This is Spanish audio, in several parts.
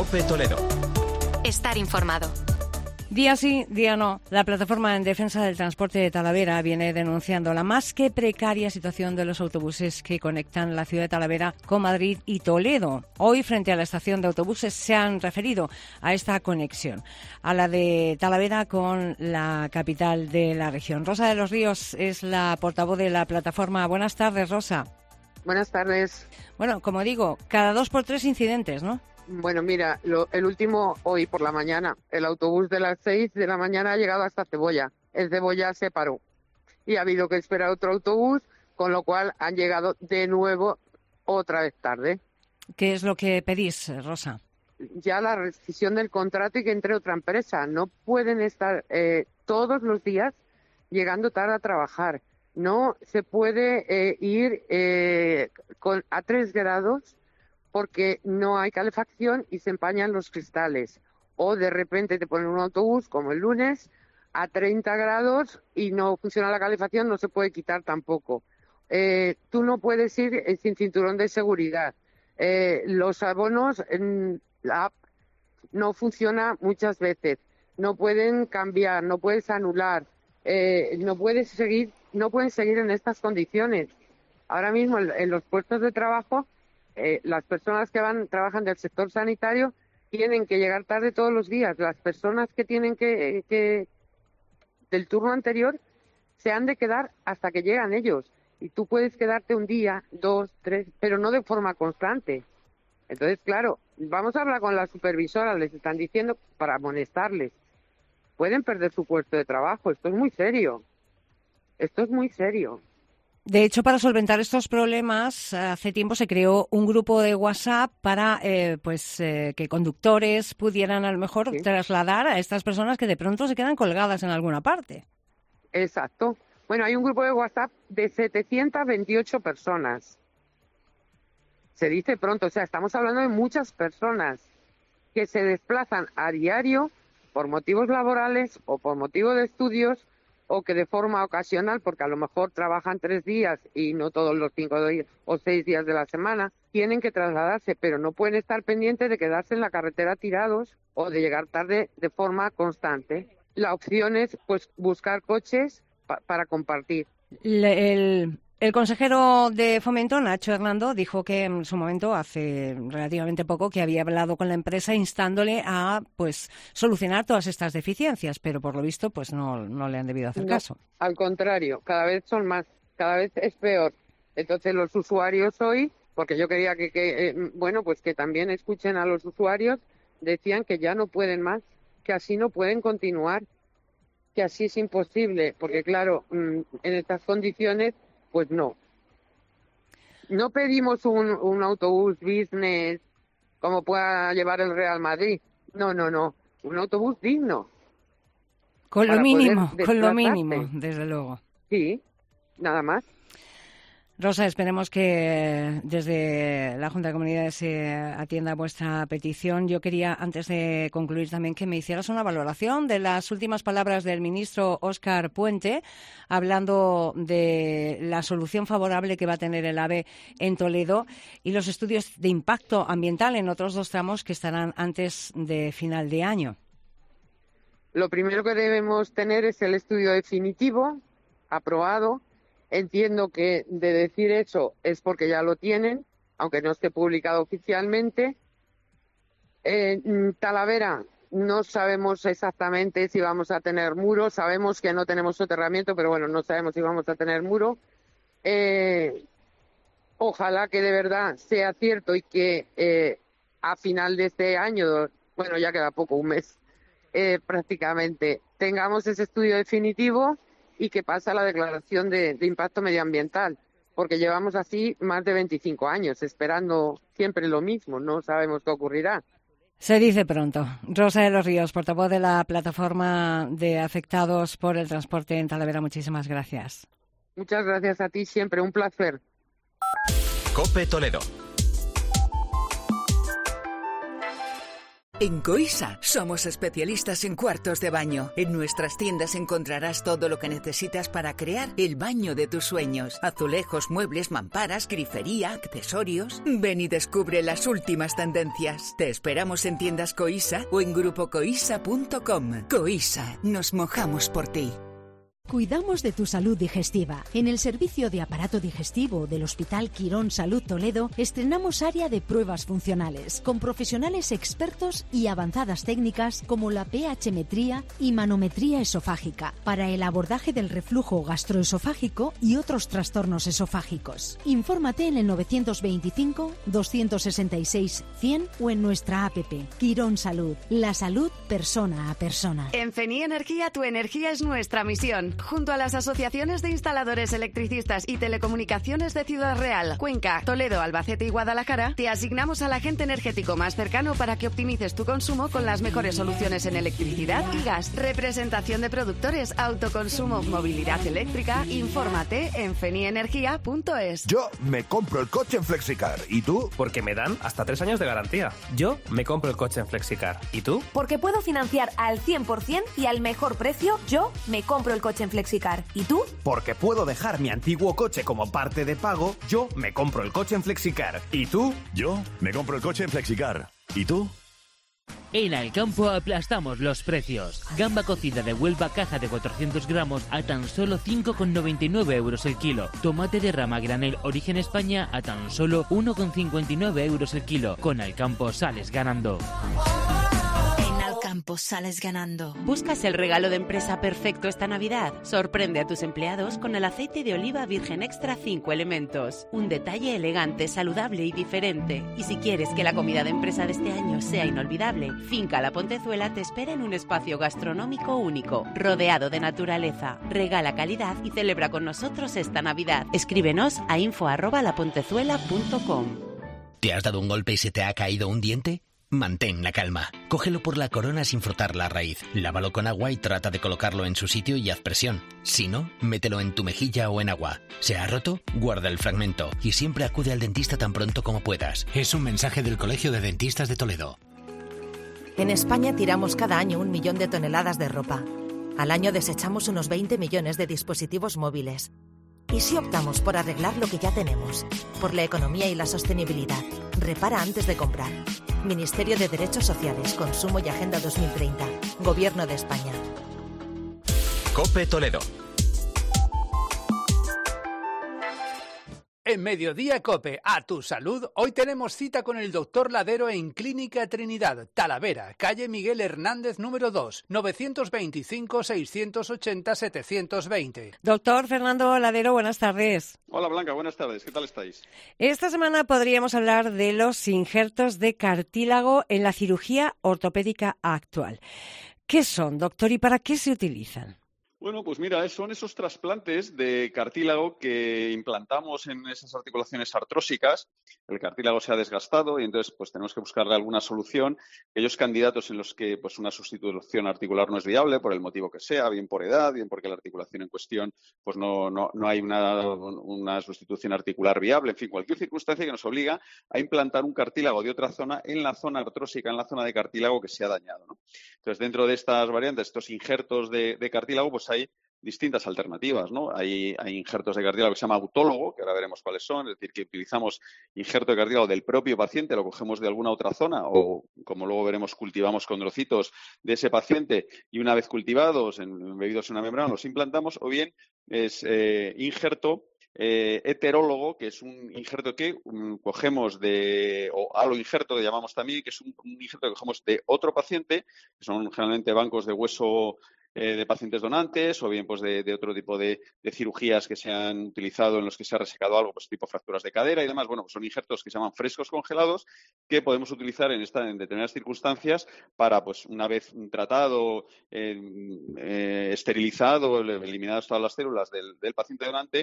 COPE Toledo. Estar informado. Día sí, día no. La plataforma en defensa del transporte de Talavera viene denunciando la más que precaria situación de los autobuses que conectan la ciudad de Talavera con Madrid y Toledo. Hoy, frente a la estación de autobuses, se han referido a esta conexión, a la de Talavera con la capital de la región. Rosa de los Ríos es la portavoz de la plataforma. Buenas tardes, Rosa. Buenas tardes. Bueno, como digo, cada 2 por 3 incidentes, ¿no? Bueno, mira, el último hoy por la mañana. El autobús de las 6 de la mañana ha llegado hasta Cebolla. El Cebolla se paró y ha habido que esperar otro autobús, con lo cual han llegado de nuevo otra vez tarde. ¿Qué es lo que pedís, Rosa? Ya la rescisión del contrato y que entre otra empresa. No pueden estar todos los días llegando tarde a trabajar. No se puede ir a 3 grados porque no hay calefacción y se empañan los cristales. O de repente te ponen un autobús, como el lunes, a 30 grados y no funciona la calefacción, no se puede quitar tampoco. Tú no puedes ir sin cinturón de seguridad. Los abonos, la app no funciona muchas veces. No pueden cambiar, no puedes anular, no pueden seguir en estas condiciones. Ahora mismo en los puestos de trabajo, las personas que trabajan del sector sanitario tienen que llegar tarde todos los días. Las personas que tienen que del turno anterior se han de quedar hasta que llegan ellos. Y tú puedes quedarte un día, 2, 3, pero no de forma constante. Entonces, claro, vamos a hablar con la supervisora, les están diciendo para amonestarles. Pueden perder su puesto de trabajo. Esto es muy serio. Esto es muy serio. De hecho, para solventar estos problemas, hace tiempo se creó un grupo de WhatsApp para que conductores pudieran a lo mejor trasladar a estas personas que de pronto se quedan colgadas en alguna parte. Exacto. Bueno, hay un grupo de WhatsApp de 728 personas. Se dice pronto, o sea, estamos hablando de muchas personas que se desplazan a diario por motivos laborales o por motivos de estudios, o que de forma ocasional, porque a lo mejor trabajan 3 días y no todos los 5 días o 6 días de la semana, tienen que trasladarse, pero no pueden estar pendientes de quedarse en la carretera tirados o de llegar tarde de forma constante. La opción es pues buscar coches para compartir. El consejero de Fomento, Nacho Hernando, dijo que en su momento, hace relativamente poco, que había hablado con la empresa instándole a solucionar todas estas deficiencias, pero por lo visto no le han debido hacer caso. Al contrario, cada vez son más, cada vez es peor. Entonces los usuarios hoy, porque yo quería que también escuchen a los usuarios, decían que ya no pueden más, que así no pueden continuar, que así es imposible, porque claro, en estas condiciones pues no. No pedimos un autobús business como pueda llevar el Real Madrid. No. Un autobús digno. Con lo mínimo, desde luego. Sí, nada más. Rosa, esperemos que desde la Junta de Comunidades se atienda vuestra petición. Yo quería, antes de concluir también, que me hicieras una valoración de las últimas palabras del ministro Óscar Puente, hablando de la solución favorable que va a tener el AVE en Toledo y los estudios de impacto ambiental en otros 2 tramos que estarán antes de final de año. Lo primero que debemos tener es el estudio definitivo, aprobado. Entiendo que de decir eso es porque ya lo tienen, aunque no esté publicado oficialmente. Talavera, no sabemos exactamente si vamos a tener muro, sabemos que no tenemos soterramiento, pero bueno, no sabemos si vamos a tener muro. Ojalá que de verdad sea cierto y que a final de este año, bueno, ya queda poco, un mes prácticamente, tengamos ese estudio definitivo y que pasa la declaración de impacto medioambiental, porque llevamos así más de 25 años esperando siempre lo mismo, no sabemos qué ocurrirá. Se dice pronto. Rosa de los Ríos, portavoz de la plataforma de afectados por el transporte en Talavera, muchísimas gracias. Muchas gracias a ti, siempre un placer. COPE Toledo. En Coisa somos especialistas en cuartos de baño. En nuestras tiendas encontrarás todo lo que necesitas para crear el baño de tus sueños. Azulejos, muebles, mamparas, grifería, accesorios. Ven y descubre las últimas tendencias. Te esperamos en tiendas Coisa o en grupocoisa.com. Coisa, nos mojamos por ti. Cuidamos de tu salud digestiva. En el servicio de aparato digestivo del Hospital Quirón Salud Toledo estrenamos área de pruebas funcionales con profesionales expertos y avanzadas técnicas como la pH-metría y manometría esofágica para el abordaje del reflujo gastroesofágico y otros trastornos esofágicos. Infórmate en el 925 266 100 o en nuestra app. Quirón Salud, la salud persona a persona. En Feni Energía, tu energía es nuestra misión. Junto a las asociaciones de instaladores electricistas y telecomunicaciones de Ciudad Real, Cuenca, Toledo, Albacete y Guadalajara, te asignamos al agente energético más cercano para que optimices tu consumo con las mejores soluciones en electricidad y gas. Representación de productores, autoconsumo, movilidad eléctrica. Infórmate en fenienergia.es. Yo me compro el coche en Flexicar. ¿Y tú? Porque me dan hasta 3 años de garantía. Yo me compro el coche en Flexicar. ¿Y tú? Porque puedo financiar al 100% y al mejor precio. Yo me compro el coche en Flexicar. ¿Y tú? Porque puedo dejar mi antiguo coche como parte de pago. Yo me compro el coche en Flexicar. ¿Y tú? Yo me compro el coche en Flexicar. ¿Y tú? En Alcampo aplastamos los precios. Gamba cocida de Huelva caja de 400 gramos a tan solo 5,99 euros el kilo. Tomate de rama granel origen España a tan solo 1,59 euros el kilo. Con Alcampo sales ganando. Campo sales ganando. ¿Buscas el regalo de empresa perfecto esta Navidad? Sorprende a tus empleados con el aceite de oliva virgen extra 5 elementos. Un detalle elegante, saludable y diferente. Y si quieres que la comida de empresa de este año sea inolvidable, Finca La Pontezuela te espera en un espacio gastronómico único, rodeado de naturaleza. Regala calidad y celebra con nosotros esta Navidad. Escríbenos a info@lapontezuela.com. ¿Te has dado un golpe y se te ha caído un diente? Mantén la calma. Cógelo por la corona sin frotar la raíz. Lávalo con agua y trata de colocarlo en su sitio y haz presión. Si no, mételo en tu mejilla o en agua. ¿Se ha roto? Guarda el fragmento y siempre acude al dentista tan pronto como puedas. Es un mensaje del Colegio de Dentistas de Toledo. En España tiramos cada año 1 millón de toneladas de ropa. Al año desechamos unos 20 millones de dispositivos móviles. ¿Y si optamos por arreglar lo que ya tenemos? Por la economía y la sostenibilidad. Repara antes de comprar. Ministerio de Derechos Sociales, Consumo y Agenda 2030. Gobierno de España. COPE Toledo. En Mediodía COPE, a tu salud, hoy tenemos cita con el doctor Ladero en Clínica Trinidad, Talavera, calle Miguel Hernández número 2, 925-680-720. Doctor Fernando Ladero, buenas tardes. Hola Blanca, buenas tardes, ¿qué tal estáis? Esta semana podríamos hablar de los injertos de cartílago en la cirugía ortopédica actual. ¿Qué son, doctor, y para qué se utilizan? Bueno, pues mira, son esos trasplantes de cartílago que implantamos en esas articulaciones artrósicas. El cartílago se ha desgastado y entonces pues tenemos que buscarle alguna solución. Aquellos candidatos en los que pues una sustitución articular no es viable por el motivo que sea, bien por edad, bien porque la articulación en cuestión pues no hay una sustitución articular viable, en fin, cualquier circunstancia que nos obliga a implantar un cartílago de otra zona en la zona artrósica, en la zona de cartílago que se ha dañado, ¿no? Entonces, dentro de estas variantes, estos injertos de cartílago, pues hay distintas alternativas, ¿no? Hay injertos de cartílago que se llama autólogo, que ahora veremos cuáles son, es decir, que utilizamos injerto de cartílago del propio paciente, lo cogemos de alguna otra zona o, como luego veremos, cultivamos condrocitos de ese paciente y una vez cultivados, embebidos en una membrana, los implantamos, o bien es injerto heterólogo, que es un injerto que cogemos o aloinjerto, que llamamos también, que es un injerto que cogemos de otro paciente, que son generalmente bancos de hueso de pacientes donantes o bien pues de otro tipo de cirugías que se han utilizado en los que se ha resecado algo, pues tipo fracturas de cadera y demás. Bueno, pues son injertos que se llaman frescos congelados que podemos utilizar en determinadas circunstancias para, pues una vez tratado, esterilizado, eliminadas todas las células del paciente donante,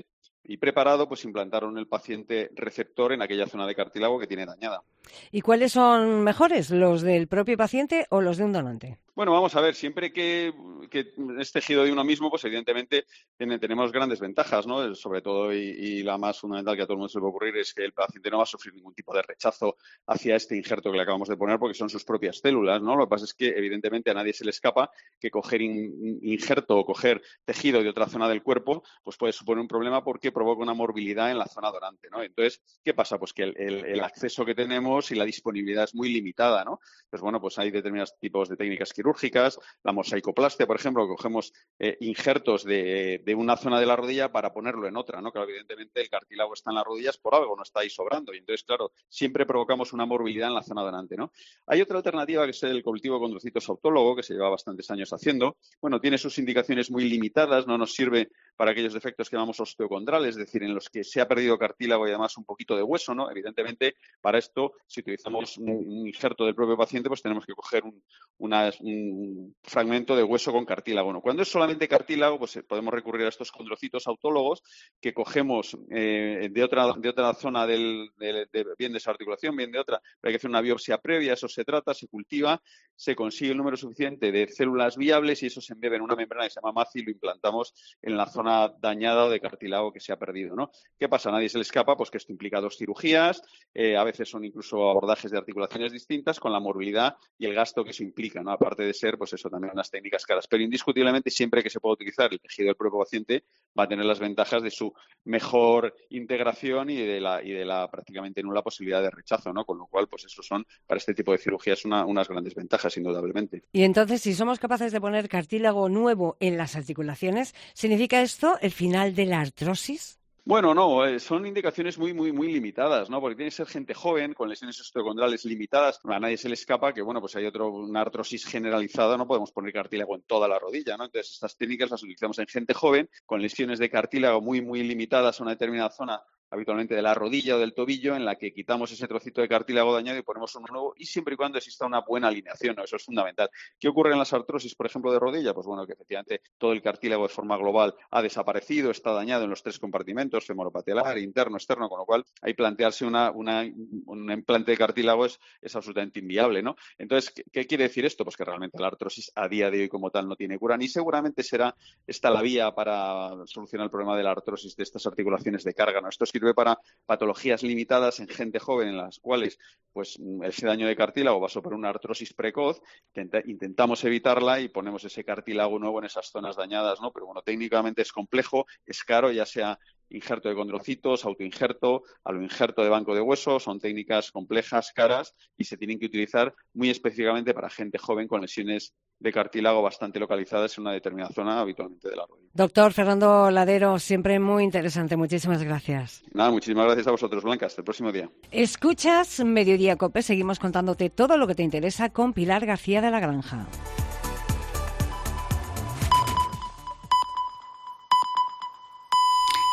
y preparado, pues implantaron el paciente receptor en aquella zona de cartílago que tiene dañada. ¿Y cuáles son mejores, los del propio paciente o los de un donante? Bueno, vamos a ver, siempre que es tejido de uno mismo, pues evidentemente tenemos grandes ventajas, ¿no? Sobre todo, y la más fundamental que a todo el mundo se le puede ocurrir, es que el paciente no va a sufrir ningún tipo de rechazo hacia este injerto que le acabamos de poner, porque son sus propias células, ¿no? Lo que pasa es que, evidentemente, a nadie se le escapa que coger injerto o coger tejido de otra zona del cuerpo, pues puede suponer un problema porque provoca una morbilidad en la zona donante, ¿no? Entonces, ¿qué pasa? Pues que el acceso que tenemos y la disponibilidad es muy limitada, ¿no? Pues bueno, pues hay determinados tipos de técnicas quirúrgicas, la mosaicoplastia, por ejemplo, que cogemos injertos de una zona de la rodilla para ponerlo en otra, ¿no? Claro, evidentemente el cartílago está en las rodillas por algo, no está ahí sobrando, y entonces, claro, siempre provocamos una morbilidad en la zona donante, ¿no? Hay otra alternativa que es el cultivo de condrocitos autólogo, que se lleva bastantes años haciendo. Bueno, tiene sus indicaciones muy limitadas, no nos sirve para aquellos defectos que llamamos osteocondrales, es decir, en los que se ha perdido cartílago y además un poquito de hueso, ¿no? Evidentemente, para esto, si utilizamos un injerto del propio paciente, pues tenemos que coger un fragmento de hueso con cartílago, ¿no? Cuando es solamente cartílago, pues podemos recurrir a estos condrocitos autólogos que cogemos de otra zona bien de esa articulación, bien de otra, pero hay que hacer una biopsia previa, eso se trata, se cultiva, se consigue el número suficiente de células viables y eso se embebe en una membrana que se llama MACI y lo implantamos en la zona dañada o de cartílago que se ha perdido, ¿no? ¿Qué pasa? A nadie se le escapa, pues que esto implica 2 cirugías, a veces son incluso abordajes de articulaciones distintas con la morbilidad y el gasto que eso implica, ¿no? Aparte de ser, pues eso, también unas técnicas caras. Pero indiscutiblemente, siempre que se pueda utilizar el tejido del propio paciente, va a tener las ventajas de su mejor integración y de la prácticamente nula posibilidad de rechazo, ¿no? Con lo cual, pues eso son, para este tipo de cirugías, unas grandes ventajas, indudablemente. Y entonces, si somos capaces de poner cartílago nuevo en las articulaciones, ¿significa esto el final de la artrosis? Bueno, no, son indicaciones muy limitadas, ¿no? Porque tiene que ser gente joven, con lesiones osteocondrales limitadas. A nadie se le escapa que, bueno, pues hay una artrosis generalizada, no podemos poner cartílago en toda la rodilla, ¿no? Entonces, estas técnicas las utilizamos en gente joven, con lesiones de cartílago muy limitadas a una determinada zona, habitualmente de la rodilla o del tobillo, en la que quitamos ese trocito de cartílago dañado y ponemos uno nuevo, y siempre y cuando exista una buena alineación, ¿no? Eso es fundamental. ¿Qué ocurre en las artrosis, por ejemplo, de rodilla? Pues bueno, que efectivamente todo el cartílago de forma global ha desaparecido, está dañado en los 3 compartimentos, femoropatelar, interno, externo, con lo cual ahí plantearse un implante de cartílago es absolutamente inviable, ¿no? Entonces, ¿qué quiere decir esto? Pues que realmente la artrosis a día de hoy como tal no tiene cura, ni seguramente será esta la vía para solucionar el problema de la artrosis de estas articulaciones de carga, ¿no? Esto sirve para patologías limitadas en gente joven en las cuales pues ese daño de cartílago va a suponer una artrosis precoz, que intentamos evitarla y ponemos ese cartílago nuevo en esas zonas dañadas, ¿no? Pero bueno, técnicamente es complejo, es caro, ya sea injerto de condrocitos, autoinjerto, aloinjerto de banco de huesos, son técnicas complejas, caras y se tienen que utilizar muy específicamente para gente joven con lesiones de cartílago bastante localizadas en una determinada zona, habitualmente de la rodilla. Doctor Fernando Ladero, siempre muy interesante. Muchísimas gracias. Nada, muchísimas gracias a vosotros, Blanca. Hasta el próximo día. Escuchas Mediodía COPE. Seguimos contándote todo lo que te interesa con Pilar García de la Granja.